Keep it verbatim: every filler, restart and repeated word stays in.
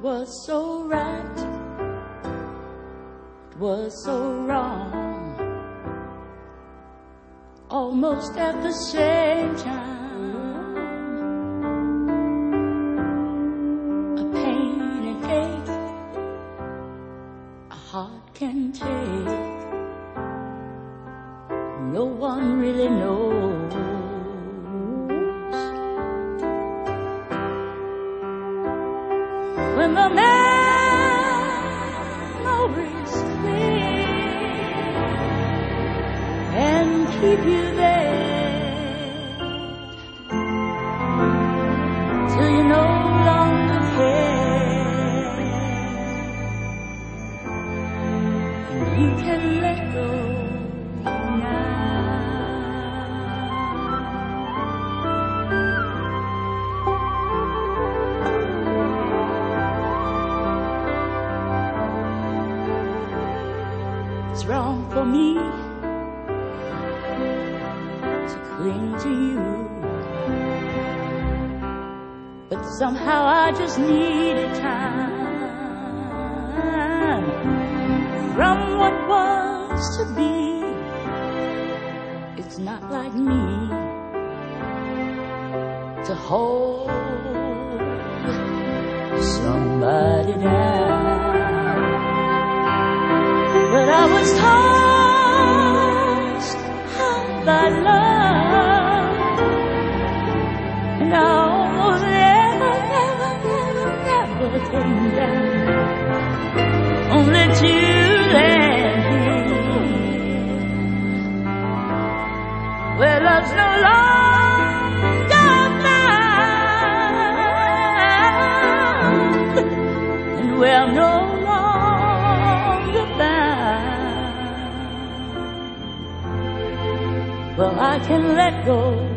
was so right, it was so wrong, almost at the same time. A pain and ache a heart can take, no one really knows. When the memories cling and keep you there till you no longer care, and you can let go now. It's wrong for me to cling to you, but somehow I just needed time from what was to be. It's not like me to hold somebody down. But I was tossed high by love, and I almost never, never, never, never came down, only to land here, where love's no longer found, and where I'm no well, I can let go